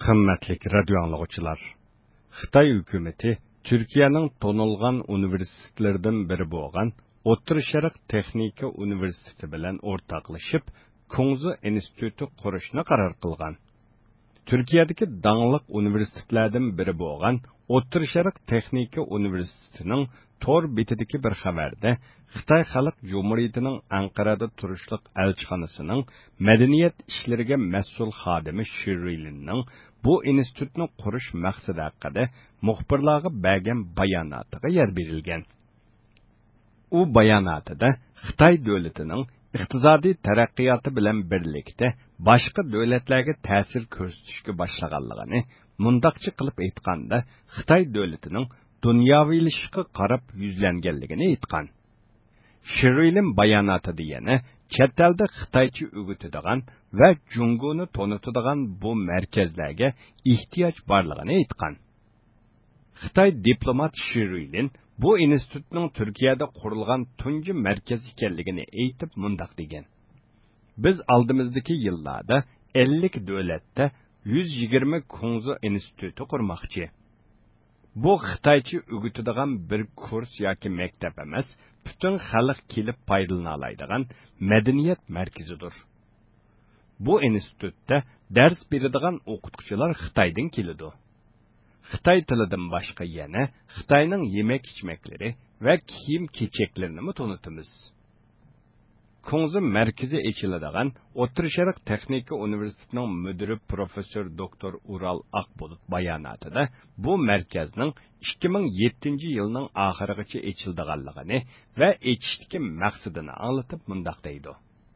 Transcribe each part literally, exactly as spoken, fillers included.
Qimmatlik radio anglag'uchilar. Xitoy hukumati Turkiyaning tonilgan universitetlaridan biri bo'lgan O'rta Sharq Texnika universiteti bilan o'rtoqlashib, Kongzi instituti qurishni qaror qilgan. Turkiyadagi dangliq universitetlardan biri bo'lgan O'rta Sharq Texnika universitetining tor betidagi bir xabarda Xitoy Xalq Jumhuriyatining Anqarada turishliq elchixonasining madaniyat ishlariga mas'ul xodimi Shirilinning bu institutni qurish maqsadi haqida muxbirlarga bergan bayonotiga yer berilgan. U bayonotida Xitoy davlatining iqtisodiy taraqqiyoti bilan birlikda boshqa davlatlarga ta'sir ko'rsatishga boshlaganligini, mundaqcha qilib aytganda, Xitoy davlatining dunyoviylashishga qarab yuzlanganligini aytgan. Shirilin bayonotida yana chet elda Xitoycha o'g'itadigan va Jungoni tonitadigan bu markazlarga ehtiyoj borligini aytgan. Xitoy diplomat Shirilin bu institutning Turkiyada qurilgan tunji markaz ekanligini aytib mundaq degan. Biz oldimizdagi yillarda ellik davlatda yuz yigirma Kongzi instituti qurmoqchi. Bu Xitoycha o'g'itadigan bir kurs yoki maktab emas, butun xalq kelib foydalana oladigan madaniyat markazidir. Bu institutda dars beradigan o'qituvchilar Xitoydan keladi. Xitoy tilidan boshqa yana Xitoyning yemak-ichmaklari va kiyim-kechaklarini tanitamiz. Kongzi markazi ochiladigan O'rta Sharq Texnika universitetining mudiri professor doktor Ural Aqbulut bayonotida bu markazning ikki ming yettinchi yilning oxirigacha ochilganligini va ochishdagi maqsadini anglatib mundaq deydi.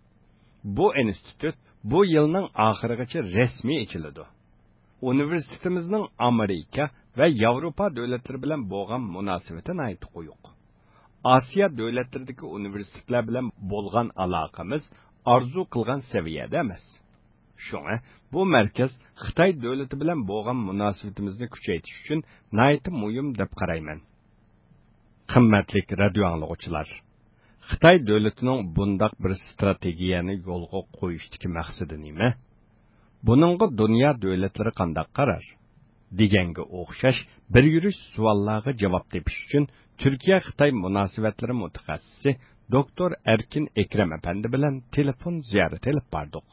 Bu institut bu yilning oxirigacha rasmiy ochiladi. Universitetimizning Amerika va Yevropa davlatlari bilan bo'lgan munosabati aytib qo'yuq. Asiya davlatlaridagi universitetlar bilan bo'lgan aloqamiz orzu qilgan saviyada emas. Shunga bu markaz Xitoy davlati bilan bo'lgan munosabatimizni kuchaytirish uchun nihoyat muhim deb qarayman. Qimmatli radio anglag'uchilar, Xitoy davlatining bundoq bir strategiyani yo'lga qo'yishdagi maqsadi nima? Buningga dunyo davlatlari qanday qarar? Deganga o'xshash bir yurish savollarga javob tepish uchun Turkiya Xitoy munosabatlari mutaxassisi doktor Erkin Ekrem Efendi bilan telefon ziyorati olib bordik.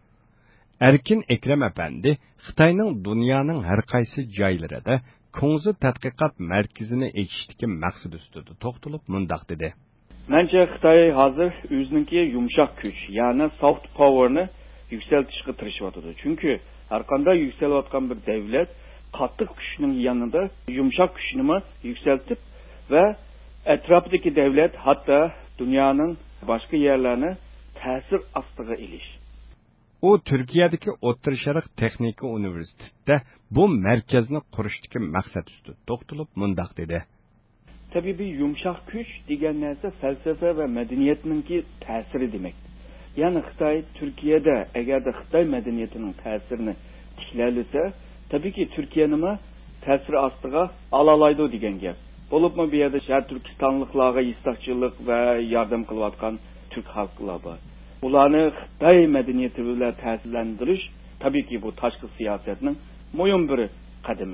Erkin Ekrem Efendi Xitoyning dunyoning har qaysi joylarida Kongzi tadqiqot markazini ochishdagi maqsad ustida to'xtalib mundaq dedi. Menimcha Xitoy hozir o'zininki yumshoq kuch, ya'ni soft powerni yuksaltishga tirishyapti. Chunki har qanday yuksalayotgan bir davlat qattiq kuchning yanında yumshoq kuchni yuksaltib ve etrafdaki devlet hatta dünyanın başka yerlerine tesir astığı iliş. O Türkiye'deki O'rta Sharq Texnika Üniversitesi'de bu merkezini kuruştaki maksat üstü to'xtalib mundaq dedi. Tabii bir yumuşak güç degan narsa felsefe ve medeniyetinki tesiri demek. Yani Xitoy Türkiye'de eğer de Xitoy medeniyetinin tesirini tiklerlese tabii ki Türkiye'nin tesiri astığı alalaydı degan gap. Olup mu bir yerde şəhər Türkistanlıqlara istakçılık ve yardım kılıvatkan Türk halkları var. Ulanı Xitoy medeniyeti ile təsirlendiriş tabii ki bu taşkı siyasetinin mühim bir kademi.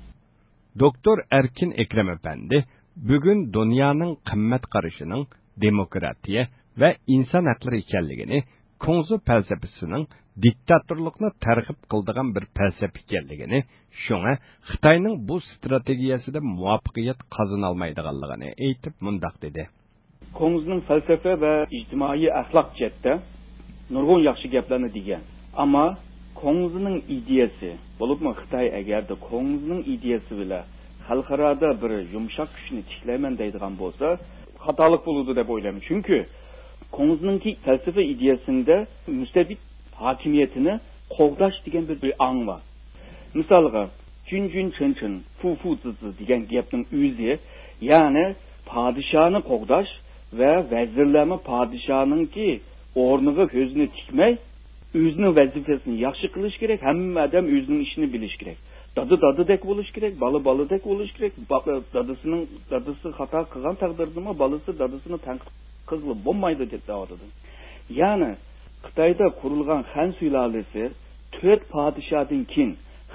Doktor Erkin Ekrem Efendi bugün dünyanın qimmat qarışının demokratiya ve insan hakları ekanligini, Kongzi felsefesinin diktatorluqni targ'ib qildigan bir falsafa ekanligini, shunga Xitoyning bu strategiyasida muvaffaqiyat qozona olmaydiganligini aytib mundaq dedi. Kongzining falsafa va ijtimoiy axloq jihatda nurg'un yaxshi gaplarni degan. Ammo Kongzining ideyasi, bo'libmi Xitoy agarda Kongzining ideyasi bilan xalqaroda bir yumshoq kuchni tiklayman deydigan bo'lsa, xatolik bo'ladi deb o'ylayman. Chunki Kongzining falsafa ideyasida mustabid hakimiyetini qo'g'dash degan bir, bir ang var. Misalga, jun jun chen chen, fu fu zi zi degan gapning o'zi, ya'ni padişahni qo'g'dash va vazirlarni padişahninki o'rniga ko'zini tikmay, o'zining vazifasini yaxshi qilish kerak, hamma odam o'zining ishini bilish kerak. Dadı dadadek bo'lish kerak, balı balıdek bo'lish kerak. Dadısının dadısı xato qilgan taqdirda balası dadısini tanqid qilib bo'lmaydi deb da'vodir. Ya'ni Xitoyda qurilgan Han sulalesi to'rt padişahdan keyin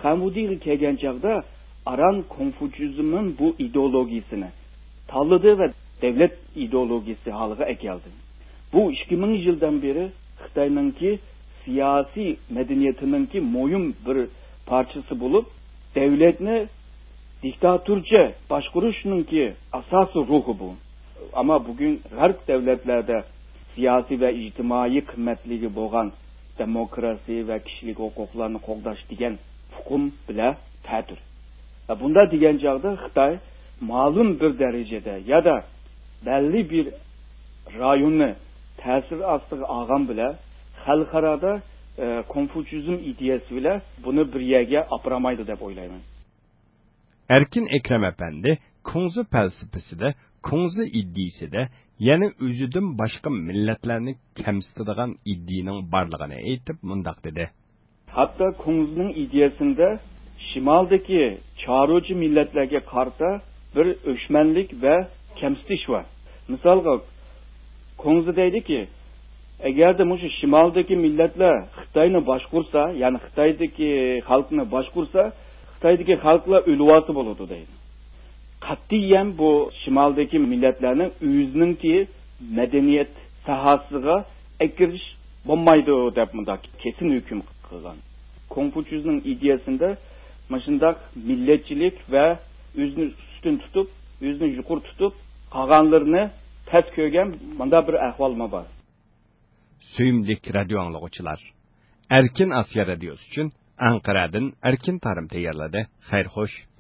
Hamudi'ye kelgan chaqda Aran Konfuçyizmning bu ideologiyasini tanladi ve devlet ideologiyasi haliga keldi. Bu ikki ming yildan beri Xitoyninki siyosiy madaniyatiningki mo'yim bir parchasi bo'lib, devletni diktatorcha boshqarishninki asosiy ruhi bu. Ama bugün g'arb davlatlarda siyosiy va ijtimoiy qimmatligi bo'lgan demokrasi va kishilik huquqlarni qo'llash degan hukm bilan ta'tir. Bunda degan chaqda Xitoy ma'lum bir darajada ya da belli bir rayonni ta'sir ostiga olgan bilan xalqaro e, Konfuçyizm ideyasi bilan buni bir yerga olib deb o'ylayman. Erkin Ekrem Efendi Kongzi felsefesida, Kongzi iddiasida yana o'zidan boshqa millatlarni kamsitadigan iddianing borligini aytib mundaq dedi. Hatto Kongzining ideyasida shimoldagi choruvchi millatlarga qarta bir o'chmanlik va kamsitish var. Misolga Kongzi deydiki, agarda mushu shimoldagi millatlar Xitoyni boshqursa, ya'ni Xitoydagi xalqni boshqursa, Xitoydagi xalqlar o'lvasi bo'ladi deydi. Qat'iyan bu shimoldagi millatlarning o'zininki madaniyat sohasiga akirish bo'lmaydi deb bunda kesin hukm qilgan. Konfuçyizmning ideyasida mashundaq millatchilik va o'zini ustun tutib, o'zini yuqori tutib, qolganlarni past ko'rgan bunda bir ahvolma bor. Suyimlik radio anglag'uchilar. Erkin Asiya radiosi uchun Anqaradan Erkin Tarim tayyorladi. Xayr xo'sh.